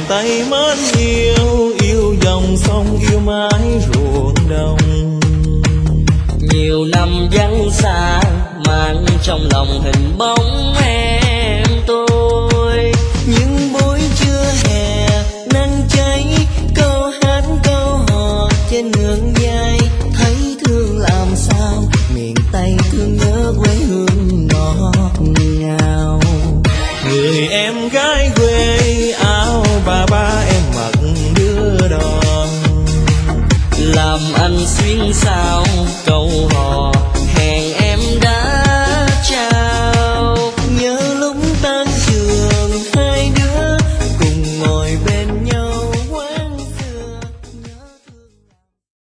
tay mến yêu, yêu dòng sông yêu mãi ruộng đồng. Nhiều năm vắng xa mang trong lòng hình bóng em.